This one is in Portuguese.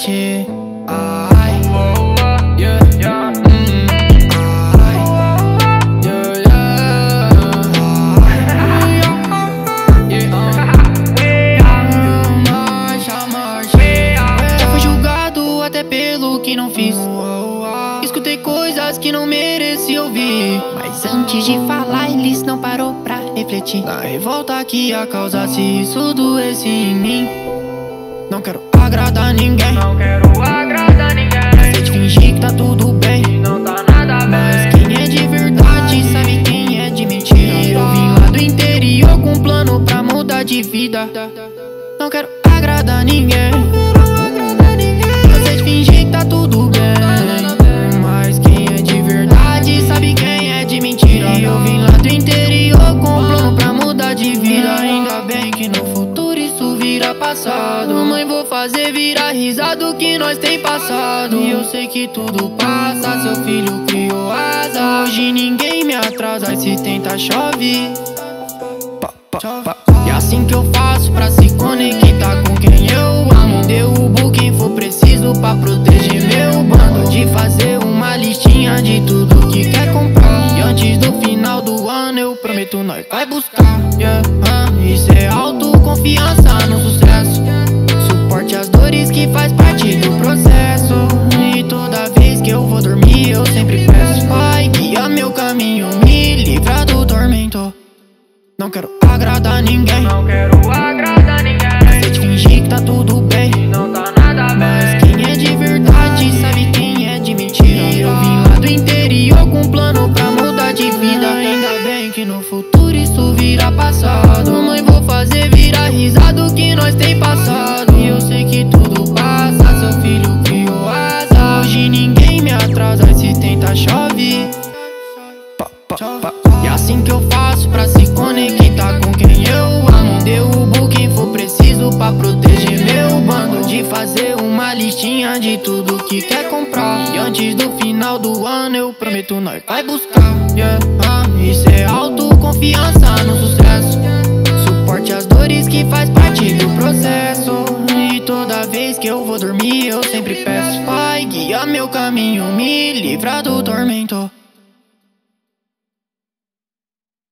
marche. Ai, yeah, yeah. Ai, yeah, yeah. Marcha, marcha. Já fui julgado até pelo que não fiz. Escutei coisas que não mereci ouvir, mas antes de falar eles não parou pra refletir na revolta que ia causar se isso doesse em mim. Não quero agradar ninguém, cansei de fingir que tá tudo bem, não tá nada bem. Mas quem é de verdade sabe quem é de mentira. Eu vim lá do interior com um plano pra mudar de vida. Não quero agradar ninguém, cansei de fingir que tá tudo bem. Mas quem é de verdade sabe quem é de mentira. Eu vim lá do interior com um plano pra mudar de vida. Ainda bem que no futuro isso vira passado. Mãe, vou fazer virar risada o que nós tem passado. E eu sei que tudo passa, seu filho criou asa. Hoje ninguém me atrasa, e se tenta chove. E assim que eu faço pra se conectar com quem eu amo. Derrubo quem for preciso pra proteger meu bando. De fazer uma listinha de tudo que quer comprar. E antes do final do ano eu prometo nós vai buscar, yeah. Isso é autoconfiança no sucesso. Suporte as dores que faz parte do processo. E toda vez que eu vou dormir eu sempre peço: Pai, guia meu caminho, me livra do tormento. Não quero agradar ninguém, cansei de fingir que tá tudo bem, não tá nada bem. Mas quem é de verdade sabe quem é de mentira. Eu vim lá do interior com um plano pra mudar de vida. Ainda bem que no futuro isso vira passado. Mãe, vou fazer virar risada o que nós tem passado. E eu sei que tudo passa, seu filho criou asa. Hoje ninguém me atrasa, e se tenta chove. E assim que eu faço pra se conectar com quem eu amo. Derrubo quem for preciso pra proteger meu bando. De fazer uma listinha de tudo que quer comprar. E antes do final do ano eu prometo nós vai buscar, yeah. Isso é autoconfiança no sucesso. Suporte as dores que faz parte do processo. E toda vez que eu vou dormir eu sempre peço: Pai, guia meu caminho, me livra do tormento.